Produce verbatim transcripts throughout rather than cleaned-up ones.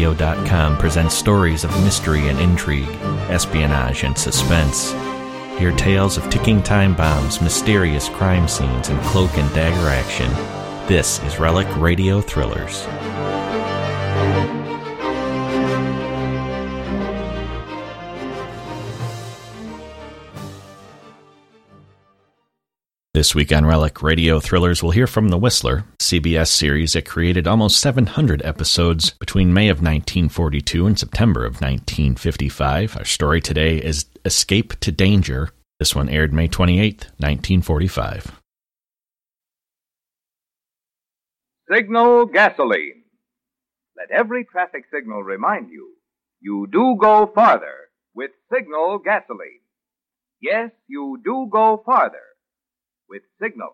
radio dot com presents stories of mystery and intrigue, espionage and suspense. Hear tales of ticking time bombs, mysterious crime scenes, and cloak and dagger action. This is Relic Radio Thrillers. This week on Relic Radio Thrillers, we'll hear from The Whistler, C B S series that created almost seven hundred episodes between May of nineteen forty-two and September of nineteen fifty-five. Our story today is Escape to Danger. This one aired May twenty-eighth, nineteen forty-five. Signal gasoline. Let every traffic signal remind you, you do go farther with Signal gasoline. Yes, you do go farther with Signal.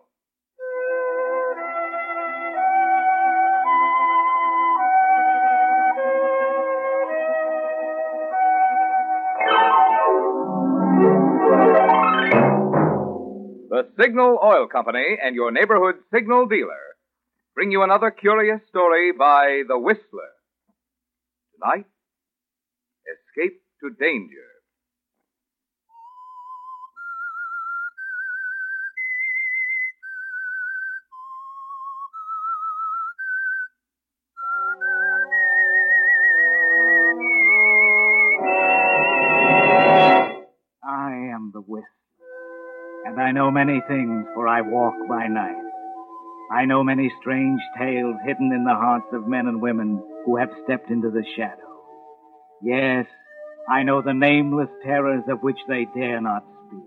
The Signal Oil Company and your neighborhood Signal dealer bring you another curious story by The Whistler. Tonight, Escape to Danger. I am the Whistler, and I know many things, for I walk by night. I know many strange tales hidden in the hearts of men and women who have stepped into the shadow. Yes, I know the nameless terrors of which they dare not speak.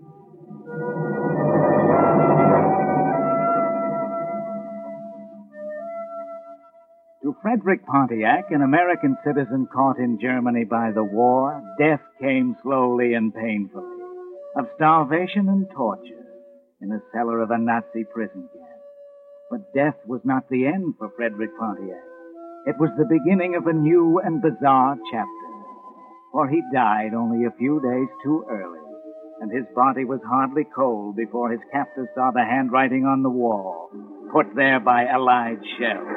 To Frederick Pontiac, an American citizen caught in Germany by the war, death came slowly and painfully, of starvation and torture, in the cellar of a Nazi prison camp. But death was not the end for Frederick Pontiac. It was the beginning of a new and bizarre chapter. For he died only a few days too early, and his body was hardly cold before his captors saw the handwriting on the wall, put there by Allied shells.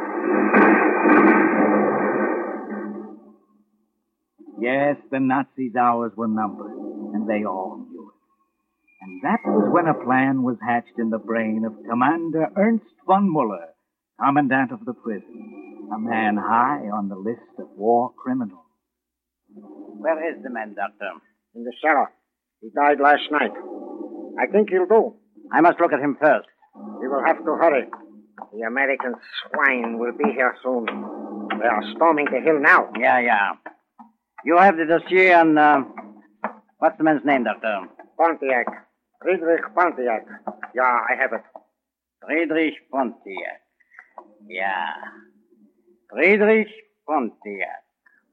Yes, the Nazis' hours were numbered, and they all knew it. And that was when a plan was hatched in the brain of Commander Ernst von Muller, commandant of the prison, a man high on the list of war criminals. Where is the man, Doctor? In the cellar. He died last night. I think he'll do. I must look at him first. We will have to hurry. The American swine will be here soon. They are storming the hill now. Yeah, yeah. You have the dossier on, uh, what's the man's name, Doctor? Pontiac. Friedrich Pontiac. Yeah, I have it. Friedrich Pontiac. Yeah. Friedrich Pontiac.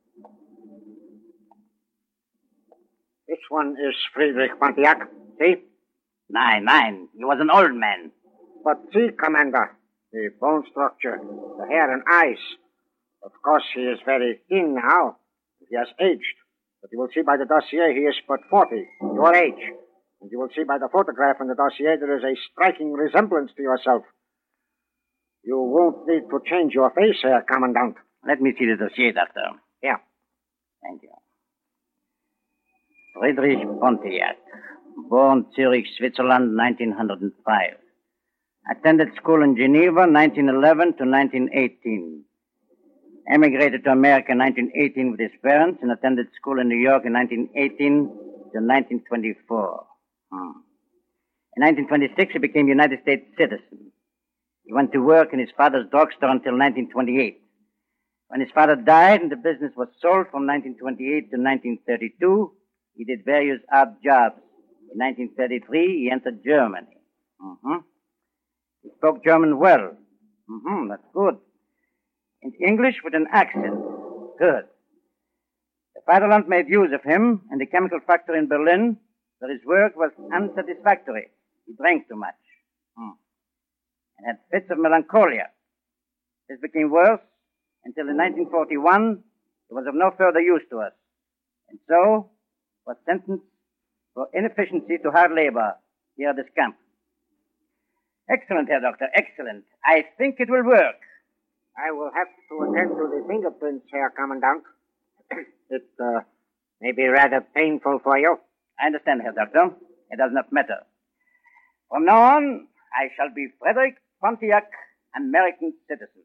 This one is Friedrich Pontiac. See? Nine, nine. He was an old man. But see, Commander, the bone structure, the hair and eyes. Of course, he is very thin now. He has aged. But you will see by the dossier he is but forty, your age. And you will see by the photograph in the dossier there is a striking resemblance to yourself. You won't need to change your face, Herr Commandant. Let me see the dossier, Doctor. Yeah. Thank you. Friedrich Pontiac, born Zurich, Switzerland, nineteen oh five. Attended school in Geneva, nineteen eleven to nineteen eighteen. Emigrated to America in nineteen eighteen with his parents and attended school in New York in nineteen eighteen to nineteen twenty-four. Hmm. In nineteen twenty-six, he became a United States citizen. He went to work in his father's drugstore until nineteen twenty-eight. When his father died and the business was sold from nineteen twenty-eight to nineteen thirty-two, he did various odd jobs. In nineteen thirty-three, he entered Germany. Mm-hmm. He spoke German well. Mm-hmm, that's good. And English with an accent. Good. The Vaterland made use of him in the chemical factory in Berlin, but his work was unsatisfactory. He drank too much. Hmm. And had fits of melancholia. This became worse until in nineteen forty-one, he was of no further use to us. And so was sentenced for inefficiency to hard labor here at this camp. Excellent, Herr Doctor, excellent. I think it will work. I will have to attend to the fingerprints, Herr Commandant. It uh, may be rather painful for you. I understand, Herr Doctor. It does not matter. From now on, I shall be Frederick Pontiac, American citizen.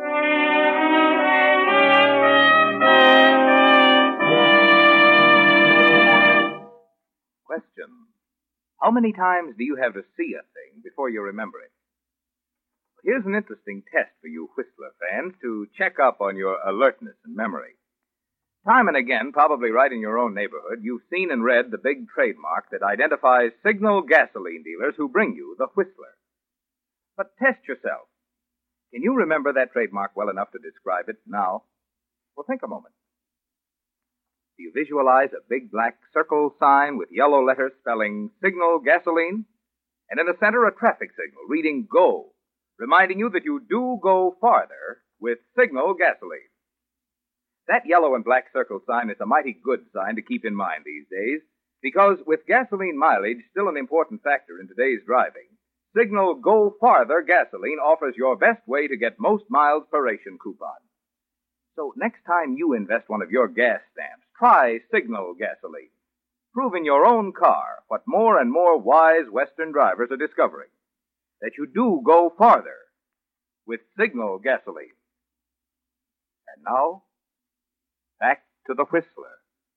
Question. How many times do you have to see a thing before you remember it? Here's an interesting test for you Whistler fans to check up on your alertness and memory. Time and again, probably right in your own neighborhood, you've seen and read the big trademark that identifies Signal gasoline dealers who bring you the Whistler. But test yourself. Can you remember that trademark well enough to describe it now? Well, think a moment. Do you visualize a big black circle sign with yellow letters spelling Signal gasoline? And in the center, a traffic signal reading Go, reminding you that you do go farther with Signal gasoline. That yellow and black circle sign is a mighty good sign to keep in mind these days, because with gasoline mileage still an important factor in today's driving, Signal Go Farther gasoline offers your best way to get most miles per ration coupon. So next time you invest one of your gas stamps, try Signal gasoline. Prove in your own car what more and more wise Western drivers are discovering, that you do go farther with Signal gasoline. And now, back to the Whistler.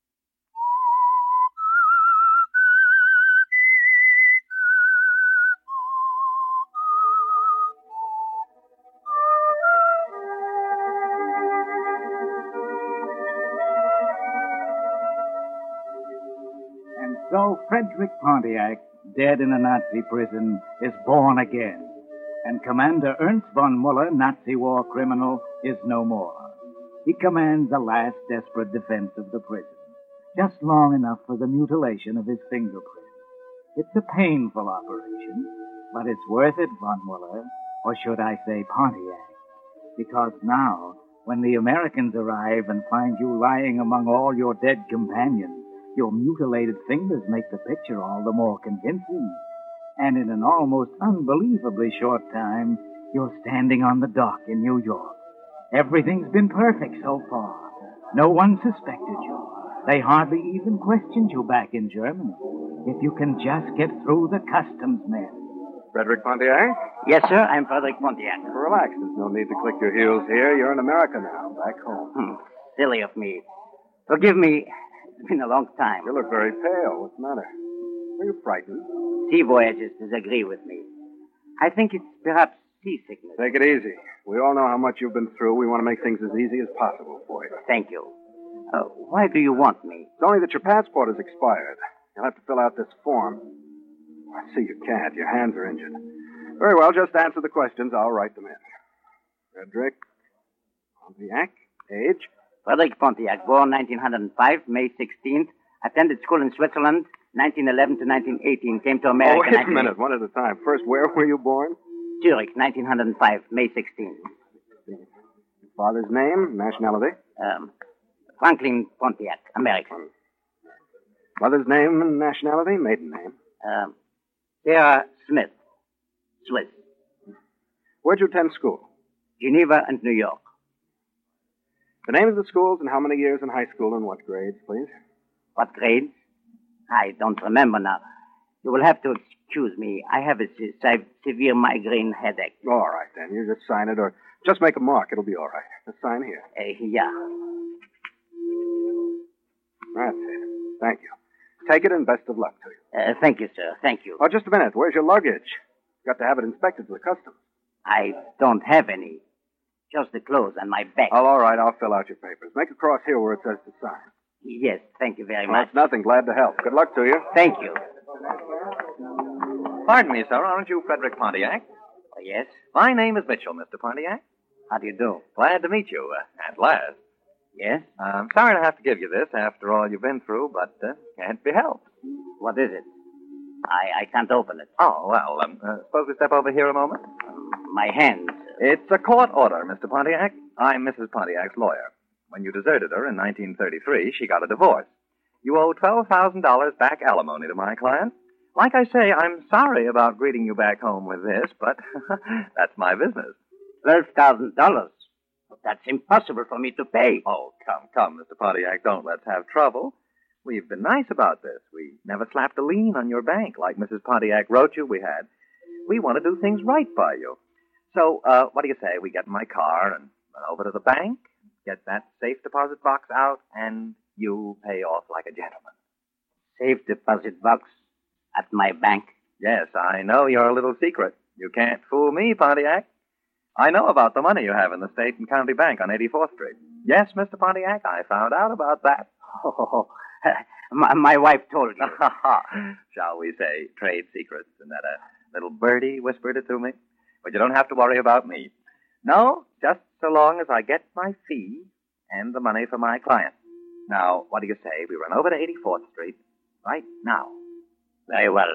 And so Frederick Pontiac, dead in a Nazi prison, is born again. And Commander Ernst von Muller, Nazi war criminal, is no more. He commands the last desperate defense of the prison, just long enough for the mutilation of his fingerprint. It's a painful operation, but it's worth it, von Muller, or should I say Pontiac, because now, when the Americans arrive and find you lying among all your dead companions, your mutilated fingers make the picture all the more convincing. And in an almost unbelievably short time, you're standing on the dock in New York. Everything's been perfect so far. No one suspected you. They hardly even questioned you back in Germany. If you can just get through the customs men. Frederick Pontiac? Yes, sir, I'm Frederick Pontiac. Relax. There's no need to click your heels here. You're in America now, back home. Hmm. Silly of me. Forgive me. It's been a long time. You look very pale. What's the matter? Are you frightened? Sea voyages disagree with me. I think it's perhaps seasickness. Take it easy. We all know how much you've been through. We want to make things as easy as possible for you. Thank you. Uh, why do you want me? It's only that your passport has expired. You'll have to fill out this form. I see you can't. Your hands are injured. Very well, just answer the questions. I'll write them in. Frederick Pontiac, age? Frederick Pontiac, born nineteen oh five, May sixteenth. Attended school in Switzerland, nineteen eleven to nineteen eighteen. Came to America... Oh, wait a minute, one at a time. First, where were you born? Zurich, nineteen oh five, May sixteenth. Your father's name, nationality? Um, Franklin Pontiac, American. Mother's name and nationality, maiden name? Um, Sarah Smith, Swiss. Where'd you attend school? Geneva and New York. The names of the schools and how many years in high school and what grades, please? What grades? I don't remember now. You will have to excuse me. I have a se- se- severe migraine headache. All right, then. You just sign it or just make a mark. It'll be all right. Just sign here. Uh, yeah. That's it. Thank you. Take it and best of luck to you. Uh, thank you, sir. Thank you. Oh, just a minute. Where's your luggage? Got to have it inspected to the customs. I don't have any. Just the clothes and my bag. Oh, all right. I'll fill out your papers. Make a cross here where it says to sign. Yes, thank you very Oh, much. it's nothing. Glad to help. Good luck to you. Thank you. Pardon me, sir. Aren't you Frederick Pontiac? Oh, yes? My name is Mitchell, Mister Pontiac. How do you do? Glad to meet you, uh, at last. Yes? I'm sorry to have to give you this after all you've been through, but uh, can't be helped. What is it? I, I can't open it. Oh, well, um, uh, suppose we step over here a moment? Um, my hands. It's a court order, Mister Pontiac. I'm Missus Pontiac's lawyer. When you deserted her in nineteen thirty-three, she got a divorce. You owe twelve thousand dollars back alimony to my client. Like I say, I'm sorry about greeting you back home with this, but that's my business. Twelve thousand dollars? That's impossible for me to pay. Oh, come, come, Mister Pontiac, don't let's have trouble. We've been nice about this. We never slapped a lien on your bank like Missus Pontiac wrote you we had. We want to do things right by you. So, uh, what do you say? We get in my car and run over to the bank, get that safe deposit box out, and you pay off like a gentleman. Safe deposit box at my bank? Yes, I know your little secret. You can't fool me, Pontiac. I know about the money you have in the State and County Bank on eighty-fourth Street. Yes, Mister Pontiac, I found out about that. Oh, my, my wife told you. Shall we say trade secrets, and that a little birdie whispered it to me? But you don't have to worry about me. No, just so long as I get my fee and the money for my client. Now, what do you say? We run over to eighty-fourth Street right now. Very well.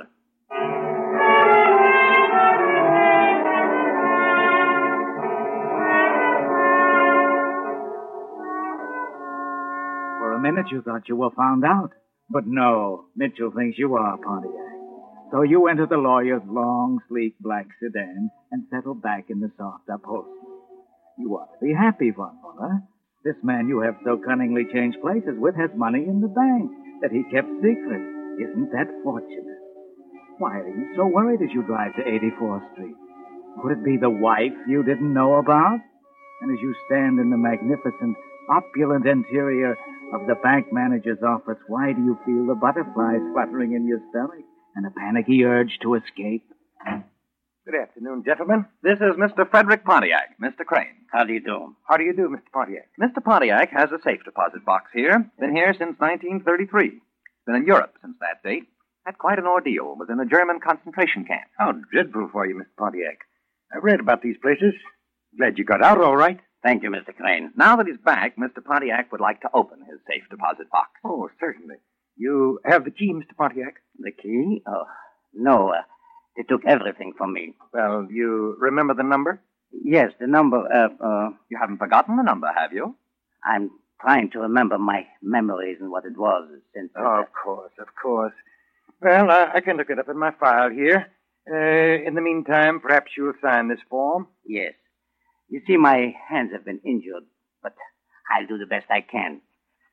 For a minute you thought you were found out. But no, Mitchell thinks you are Pontiac. So you enter the lawyer's long, sleek black sedan and settle back in the soft upholstery. You ought to be happy, Von Muller. This man you have so cunningly changed places with has money in the bank that he kept secret. Isn't that fortunate? Why are you so worried as you drive to eighty-fourth Street? Could it be the wife you didn't know about? And as you stand in the magnificent, opulent interior of the bank manager's office, why do you feel the butterflies fluttering in your stomach and a panicky urge to escape? Good afternoon, gentlemen. This is Mister Frederick Pontiac, Mister Crane. How do you do? How do you do, Mister Pontiac? Mister Pontiac has a safe deposit box here. Been here since nineteen thirty-three. Been in Europe since that date. Had quite an ordeal. Was in a German concentration camp. How dreadful for you, Mister Pontiac. I've read about these places. Glad you got out all right. Thank you, Mister Crane. Now that he's back, Mister Pontiac would like to open his safe deposit box. Oh, certainly. You have the key, Mister Pontiac? The key? Oh, no. Uh, they took everything from me. Well, you remember the number? Yes, the number, uh, uh... You haven't forgotten the number, have you? I'm trying to remember my memories and what it was since... Oh, of course, of course. Well, uh, I can look it up in my file here. Uh, in the meantime, perhaps you'll sign this form? Yes. You see, my hands have been injured, but I'll do the best I can.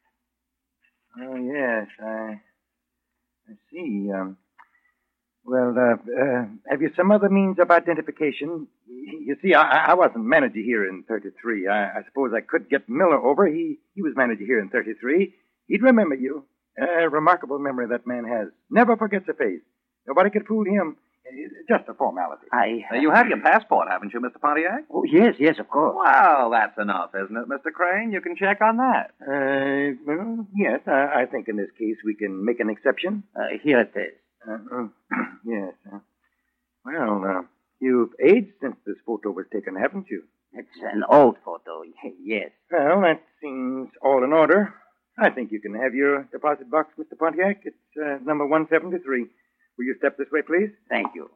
Oh, yes, I, I see. Um, well, uh, uh, have you some other means of identification? You see, I, I wasn't manager here in thirty-three. I, I suppose I could get Miller over. He, he was manager here in thirty-three. He'd remember you. A uh, remarkable memory that man has. Never forgets a face. Nobody could fool him. It's just a formality. I... Uh, you have your passport, haven't you, Mister Pontiac? Oh, yes, yes, of course. Well, that's enough, isn't it, Mister Crane? You can check on that. Uh, well, yes, I, I think in this case we can make an exception. Uh, here it is. Uh, uh, yes. Uh, well, uh, you've aged since this photo was taken, haven't you? It's an old photo, yes. Well, that seems all in order. I think you can have your deposit box, Mister Pontiac. It's uh, number one seventy-three. Will you step this way, please? Thank you.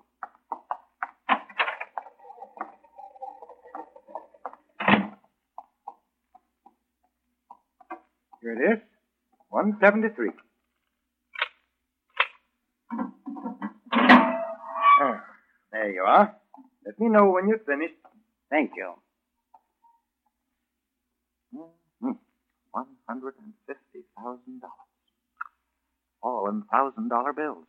Here it is. one seventy-three. Ah, there you are. Let me know when you're finished. Thank you. Mm-hmm. one hundred fifty thousand dollars. All in thousand-dollar bills.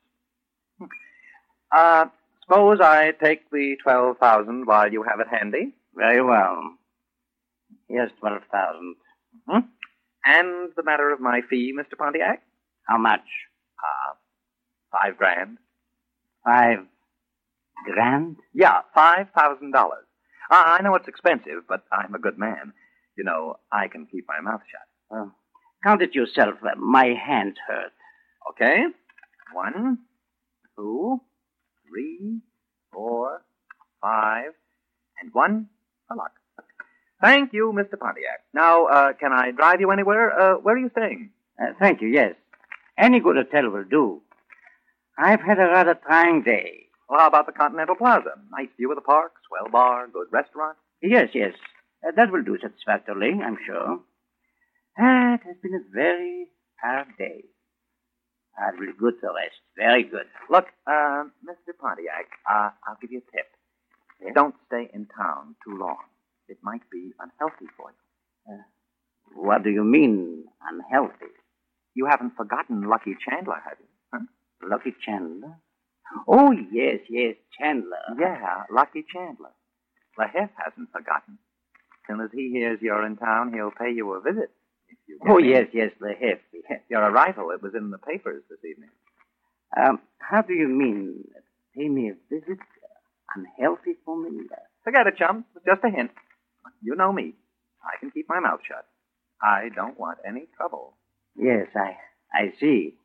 Uh, suppose I take the twelve thousand while you have it handy. Very well. Here's twelve thousand. Mm-hmm. And the matter of my fee, Mister Pontiac? How much? Uh, five grand. Five grand? Yeah, five thousand dollars. I know it's expensive, but I'm a good man. You know, I can keep my mouth shut. Uh, count it yourself. Uh, my hands hurt. Okay. One, two, three, four, five, and one for luck. Thank you, Mister Pontiac. Now, uh, can I drive you anywhere? Uh, where are you staying? Uh, thank you, yes. Any good hotel will do. I've had a rather trying day. Well, how about the Continental Plaza? Nice view of the park, swell bar, good restaurant. Yes, yes. Uh, that will do satisfactorily, I'm sure. Ah, it has been a very hard day. That will be good to rest. Very good. Look, uh, Mister Pontiac, uh, I'll give you a tip. Yes? Don't stay in town too long. It might be unhealthy for you. Uh, what do you mean, unhealthy? You haven't forgotten Lucky Chandler, have you? Huh? Lucky Chandler? Oh, yes, yes, Chandler. Yeah, Lucky Chandler. LaHiff hasn't forgotten. As soon as he hears you're in town, he'll pay you a visit. If you get Oh, in. yes, yes, LaHiff. Yes. Your arrival, it was in the papers this evening. Um, how do you mean, pay me a visit? Uh, unhealthy for me? Uh, Forget it, chum. It's just a hint. You know me. I can keep my mouth shut. I don't want any trouble. yes, I, I see.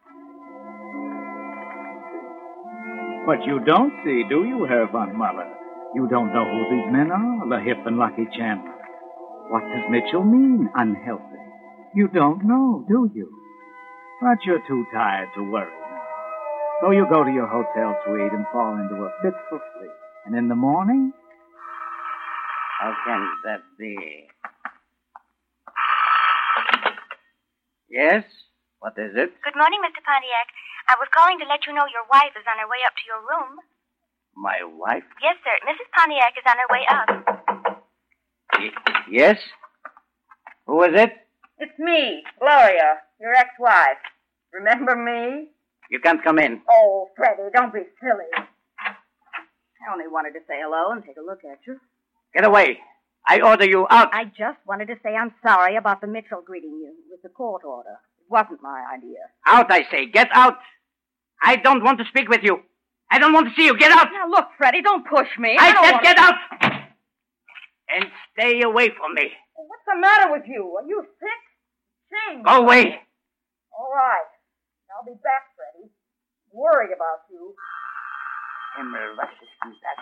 But you don't see, do you, Herr von Muller? You don't know who these men are, LaHiff and Lucky Chandler. What does Mitchell mean, unhealthy? You don't know, do you? But you're too tired to worry now. So you go to your hotel suite and fall into a fitful sleep. And in the morning, How can that be? Yes? What is it? Good morning, Mister Pontiac. I was calling to let you know your wife is on her way up to your room. My wife? Yes, sir. Missus Pontiac is on her way up. Y- yes? Who is it? It's me, Gloria, your ex-wife. Remember me? You can't come in. Oh, Freddie, don't be silly. I only wanted to say hello and take a look at you. Get away. I order you out. I just wanted to say I'm sorry about the Mitchell greeting you with the court order. It wasn't my idea. Out, I say. Get out. I don't want to speak with you. I don't want to see you. Get out. Now, look, Freddie, don't push me. I, don't said wanna... get out. And stay away from me. What's the matter with you? Are you sick? Sing. Go away. All right. I'll be back, Freddie. Worried about you. Himmel, was ist denn das?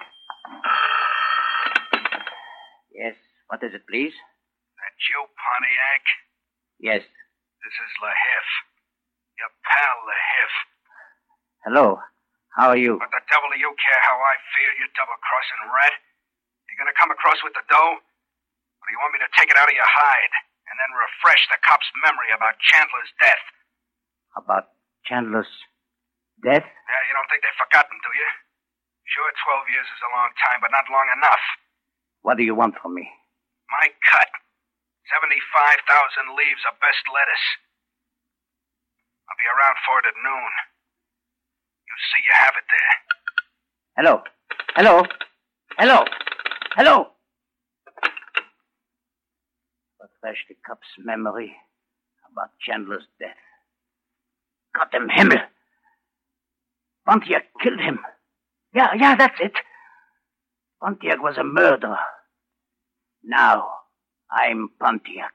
Yes, what is it, please? That you, Pontiac? Yes. This is LaHiff. Your pal, LaHiff. Hello. How are you? What the devil do you care how I feel, you double-crossing rat? You gonna come across with the dough? Or do you want me to take it out of your hide and then refresh the cop's memory about Chandler's death? About Chandler's death? Yeah, you don't think they've forgotten, do you? Sure, twelve years is a long time, but not long enough. What do you want from me? My cut. seventy-five thousand leaves of best lettuce. I'll be around for it at noon. You see you have it there. Hello. Hello. Hello. Hello. Refresh the cop's memory about Chandler's death. Gott im Himmel. Pontiac killed him. Yeah, yeah, that's it. Pontiac was a murderer. Now, I'm Pontiac.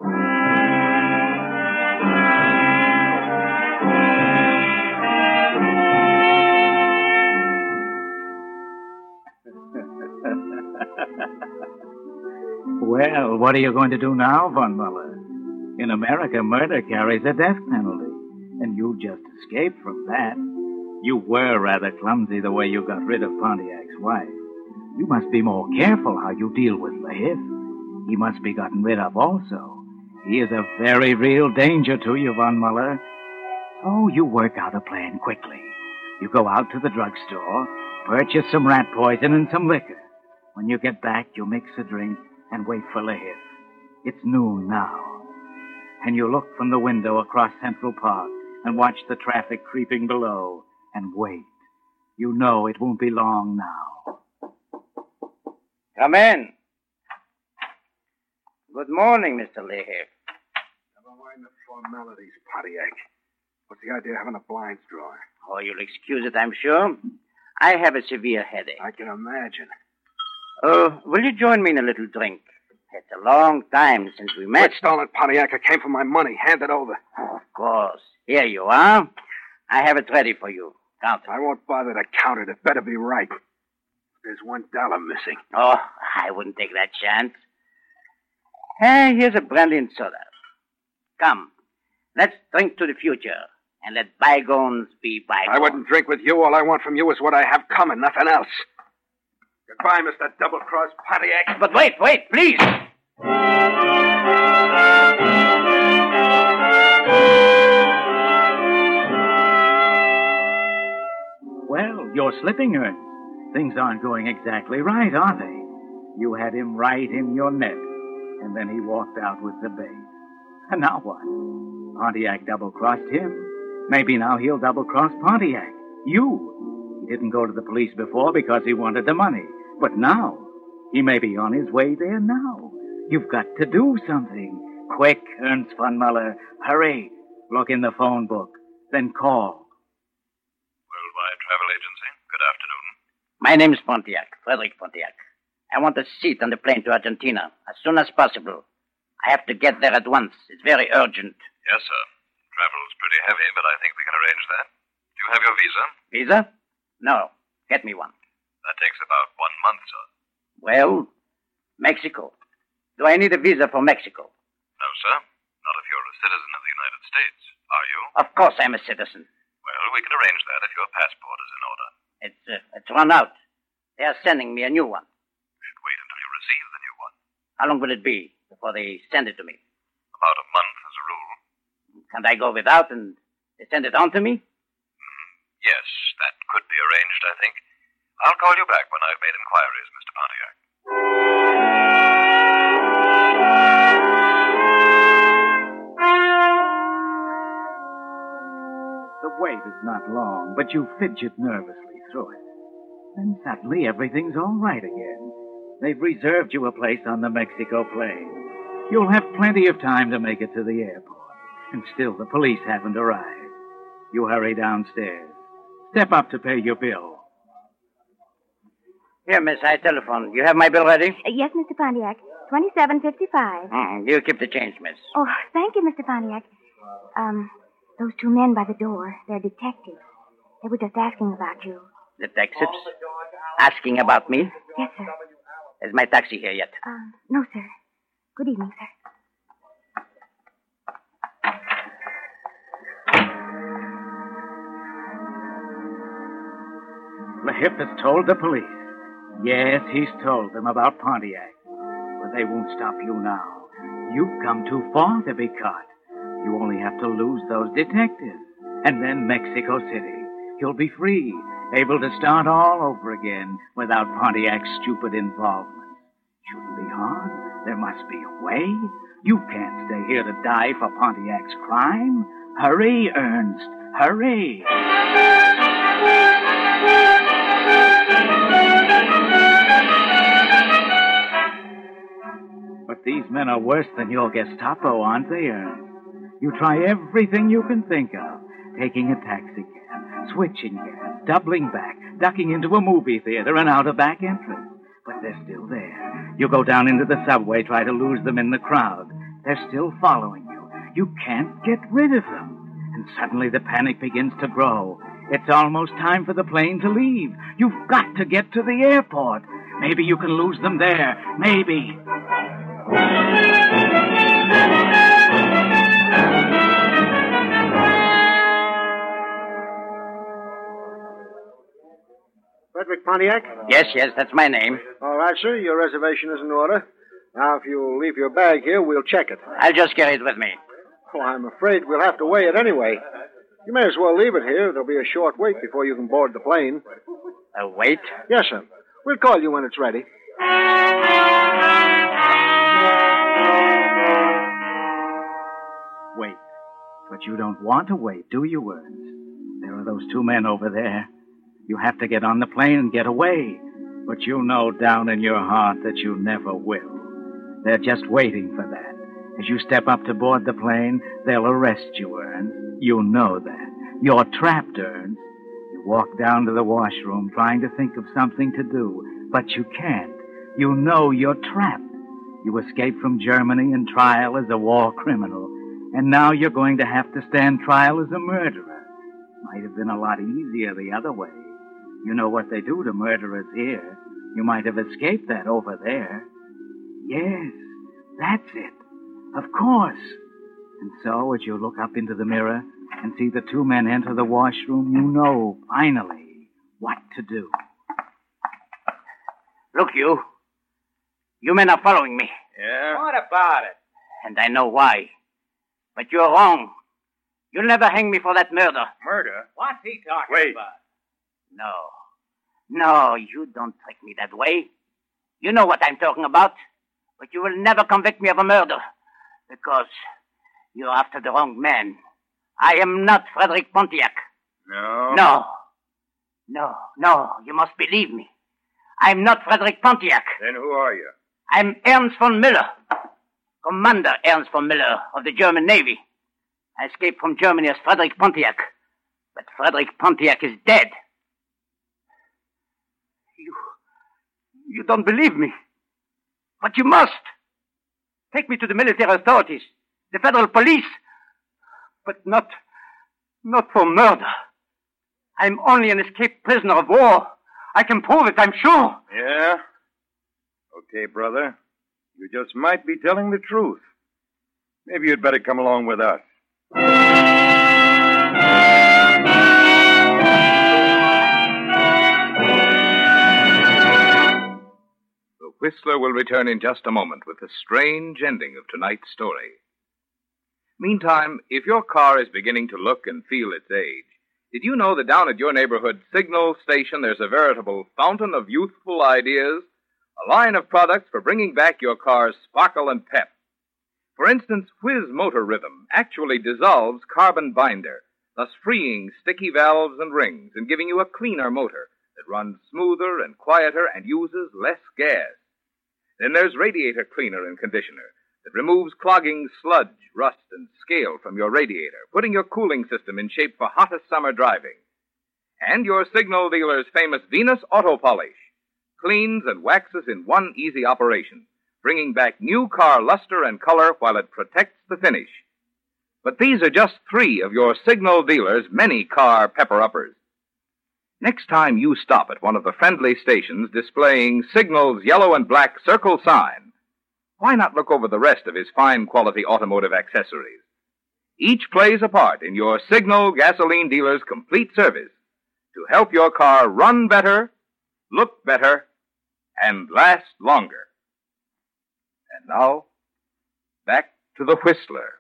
well, what are you going to do now, Von Muller? In America, murder carries a death penalty, and you just escaped from that. You were rather clumsy the way you got rid of Pontiac's wife. You must be more careful how you deal with LaHiff. He must be gotten rid of also. He is a very real danger to you, Von Muller. So you work out a plan quickly. You go out to the drugstore, purchase some rat poison and some liquor. When you get back, you mix a drink and wait for LaHiff. It's noon now. And you look from the window across Central Park and watch the traffic creeping below and wait. You know it won't be long now. Come in. Good morning, Mister LaHiff. Never mind the formalities, Pontiac. What's the idea of having a blinds drawer? Oh, you'll excuse it, I'm sure. I have a severe headache. I can imagine. Oh, will you join me in a little drink? It's a long time since we met. Quit stalling, Pontiac. I came for my money. Hand it over. Oh, of course. Here you are. I have it ready for you. Count it. I won't bother to count it. It better be right. There's one dollar missing. Oh, I wouldn't take that chance. Hey, here's a brandy and soda. Come, let's drink to the future and let bygones be bygones. I wouldn't drink with you. All I want from you is what I have coming, nothing else. Goodbye, Mister Double-Cross Pontiac. But wait, wait, please. Well, you're slipping, Ernst. Things aren't going exactly right, are they? You had him right in your net. and then he walked out with the base. And now what? Pontiac double-crossed him. Maybe now he'll double-cross Pontiac. You. He didn't go to the police before because he wanted the money. But now, he may be on his way there now. You've got to do something. Quick, Ernst von Muller. Hurry. Look in the phone book. Then call. Worldwide Travel Agency. Good afternoon. My name is Pontiac, Frederick Pontiac. I want a seat on the plane to Argentina as soon as possible. I have to get there at once. It's very urgent. Yes, sir. Travel's pretty heavy, but I think we can arrange that. Do you have your visa? Visa? No. Get me one. That takes about one month, sir. Well, Mexico. Do I need a visa for Mexico? No, sir. Not if you're a citizen of the United States. Are you? Of course I'm a citizen. Well, we can arrange that if your passport is in order. It's, uh, it's run out. They are sending me a new one. We should wait until you receive the new one. How long will it be before they send it to me? About a month as a rule. Can't I go without and they send it on to me? Mm, yes, that could be arranged, I think. I'll call you back when I've made inquiries, Mister Pontiac. The wait is not long, but you fidget nervously through it. Then suddenly everything's all right again. They've reserved you a place on the Mexico plane. You'll have plenty of time to make it to the airport. And still the police haven't arrived. You hurry downstairs. Step up to pay your bill. Here, miss, I telephone. You have my bill ready? Uh, yes, Mister Pontiac. twenty-seven fifty-five. Mm, you keep the change, miss. Oh, thank you, Mister Pontiac. Um, those two men by the door, they're detectives. They were just asking about you. Detectives? Asking about me? Yes, sir. Is my taxi here yet? Um, no, sir. Good evening, sir. Lahip has told the police. Yes, he's told them about Pontiac. But they won't stop you now. You've come too far to be caught. You only have to lose those detectives. And then Mexico City. You'll be free, able to start all over again without Pontiac's stupid involvement. Shouldn't be hard. There must be a way. You can't stay here to die for Pontiac's crime. Hurry, Ernst. Hurry. But these men are worse than your Gestapo, aren't they, Ernst? You try everything you can think of. Taking a taxi cab, switching cabs, doubling back, ducking into a movie theater and out a back entrance. But they're still there. You go down into the subway, try to lose them in the crowd. They're still following you. You can't get rid of them. And suddenly the panic begins to grow. It's almost time for the plane to leave. You've got to get to the airport. Maybe you can lose them there. Maybe. Frederick Pontiac? Yes, yes, that's my name. All right, sir. Your reservation is in order. Now, if you'll leave your bag here, we'll check it. I'll just carry it with me. Oh, I'm afraid we'll have to weigh it anyway. You may as well leave it here. There'll be a short wait before you can board the plane. A wait? Yes, sir. We'll call you when it's ready. Wait. But you don't want to wait, do you, Ernst? There are those two men over there. You have to get on the plane and get away. But you know down in your heart that you never will. They're just waiting for that. As you step up to board the plane, they'll arrest you, Ernst. You know that. You're trapped, Ernst. You walk down to the washroom trying to think of something to do, but you can't. You know you're trapped. You escaped from Germany in trial as a war criminal, and now you're going to have to stand trial as a murderer. Might have been a lot easier the other way. You know what they do to murderers here. You might have escaped that over there. Yes, that's it. Of course. And so, as you look up into the mirror and see the two men enter the washroom, you know, finally, what to do. Look, you. You men are following me. Yeah? What about it? And I know why. But you're wrong. You'll never hang me for that murder. Murder? What's he talking Wait. about? No. No, you don't trick me that way. You know what I'm talking about. but you will never convict me of a murder, because you're after the wrong man. I am not Frederick Pontiac. No? No. No, no, you must believe me. I'm not Frederick Pontiac. Then who are you? I'm Ernst von Müller, Commander Ernst von Müller of the German Navy. I escaped from Germany as Frederick Pontiac, but Frederick Pontiac is dead. You, you don't believe me, but you must. Take me to the military authorities, the federal police, but not, not for murder. I'm only an escaped prisoner of war. I can prove it, I'm sure. Yeah? Okay, brother. You just might be telling the truth. Maybe you'd better come along with us. The Whistler will return in just a moment with the strange ending of tonight's story. Meantime, if your car is beginning to look and feel its age, did you know that down at your neighborhood signal station there's a veritable fountain of youthful ideas? A line of products for bringing back your car's sparkle and pep. For instance, Whiz Motor Rhythm actually dissolves carbon binder, thus freeing sticky valves and rings and giving you a cleaner motor that runs smoother and quieter and uses less gas. Then there's Radiator Cleaner and Conditioner that removes clogging sludge, rust, and scale from your radiator, putting your cooling system in shape for hottest summer driving. And your signal dealer's famous Venus Auto Polish cleans and waxes in one easy operation, bringing back new car luster and color while it protects the finish. But these are just three of your signal dealer's many car pepper-uppers. Next time you stop at one of the friendly stations displaying Signal's yellow and black circle sign, why not look over the rest of his fine-quality automotive accessories? Each plays a part in your Signal gasoline dealer's complete service to help your car run better, look better, and last longer. And now, back to the Whistler.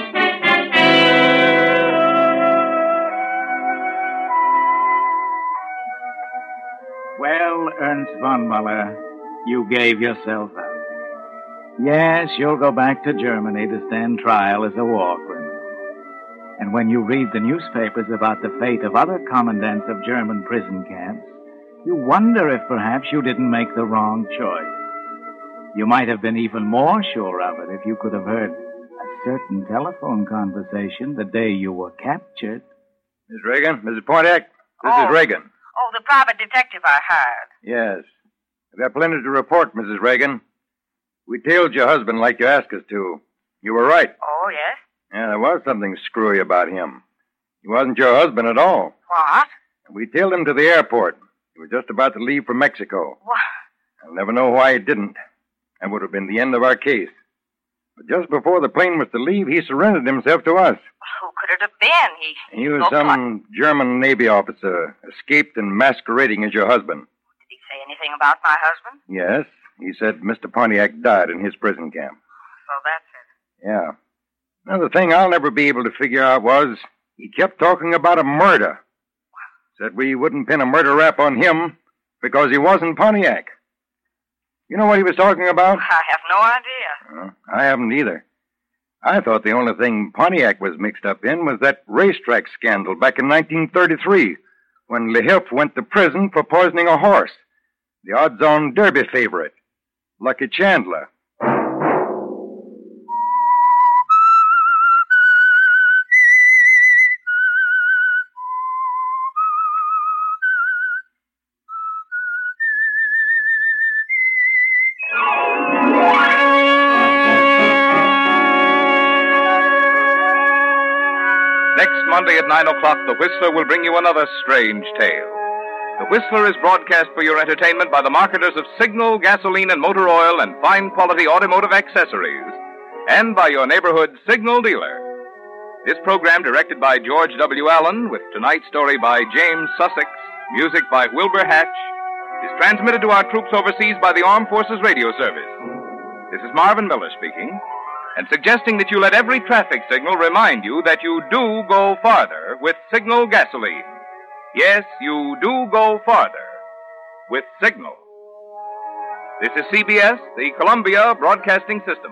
Well, Ernst von Muller, you gave yourself up. Yes, you'll go back to Germany to stand trial as a war criminal. And when you read the newspapers about the fate of other commandants of German prison camps, you wonder if perhaps you didn't make the wrong choice. You might have been even more sure of it if you could have heard a certain telephone conversation the day you were captured. Miss Reagan, Missus Pontiac, this Oh. is Reagan. Oh, the private detective I hired. Yes. I've got plenty to report, Missus Reagan. We tailed your husband like you asked us to. You were right. Oh, yes? Yeah, there was something screwy about him. He wasn't your husband at all. What? We tailed him to the airport. He was just about to leave for Mexico. What? I'll never know why he didn't. That would have been the end of our case. But just before the plane was to leave, he surrendered himself to us. Who could it have been? He, He was looked some like- German Navy officer, escaped and masquerading as your husband. Did he say anything about my husband? Yes, he said Mister Pontiac died in his prison camp. So that's it. Yeah. Now, the thing I'll never be able to figure out was he kept talking about a murder. Said we wouldn't pin a murder rap on him because he wasn't Pontiac. You know what he was talking about? I have no idea. Uh, I haven't either. I thought the only thing Pontiac was mixed up in was that racetrack scandal back in nineteen thirty-three when Lehilf went to prison for poisoning a horse. The odds-on Derby favorite, Lucky Chandler. Next Monday at nine o'clock, The Whistler will bring you another strange tale. The Whistler is broadcast for your entertainment by the marketers of Signal, gasoline, and motor oil and fine-quality automotive accessories, and by your neighborhood Signal dealer. This program, directed by George W. Allen, with tonight's story by James Sussex, music by Wilbur Hatch, is transmitted to our troops overseas by the Armed Forces Radio Service. This is Marvin Miller speaking, and suggesting that you let every traffic signal remind you that you do go farther with Signal gasoline. Yes, you do go farther with Signal. This is C B S, the Columbia Broadcasting System.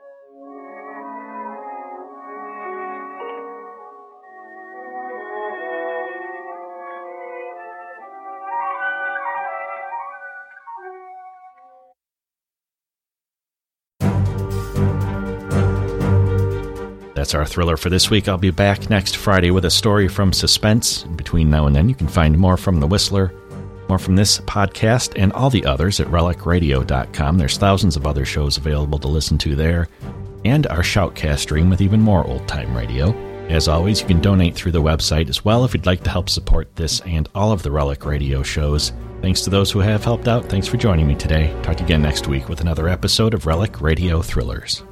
That's our thriller for this week. I'll be back next Friday with a story from Suspense. In between now and then, you can find more from The Whistler, more from this podcast, and all the others at relic radio dot com. There's thousands of other shows available to listen to there, and our Shoutcast stream with even more old-time radio. As always, you can donate through the website as well if you'd like to help support this and all of the Relic Radio shows. Thanks to those who have helped out. Thanks for joining me today. Talk to you again next week with another episode of Relic Radio Thrillers.